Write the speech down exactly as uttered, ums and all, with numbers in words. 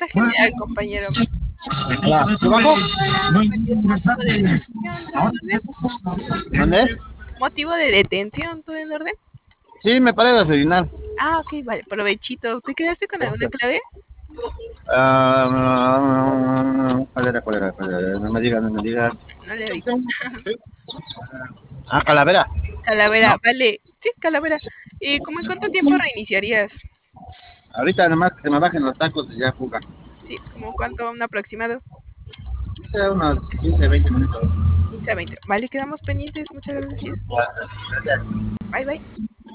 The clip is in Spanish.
genial, compañero. Ya, ¿abajo? ¿Dónde? Motivo de detención, ¿todo en orden? Sí, me paré de desayunar. Ah, ok, vale, provechito. ¿Te quedaste con alguna clave? Ah, ¿cuál era, cuál era, cuál era? No me digas, no me digas. No le aviso. Ah, calavera. Calavera, No, vale. Sí, calavera. ¿Y cómo en cuánto tiempo reiniciarías? ahorita nomás que se me bajen los tacos y ya fuga. Sí, como cuánto, un aproximado. Quizá unos quince, veinte minutos. quince a veinte. Vale, quedamos pendientes. Muchas gracias. Gracias. Bye, bye.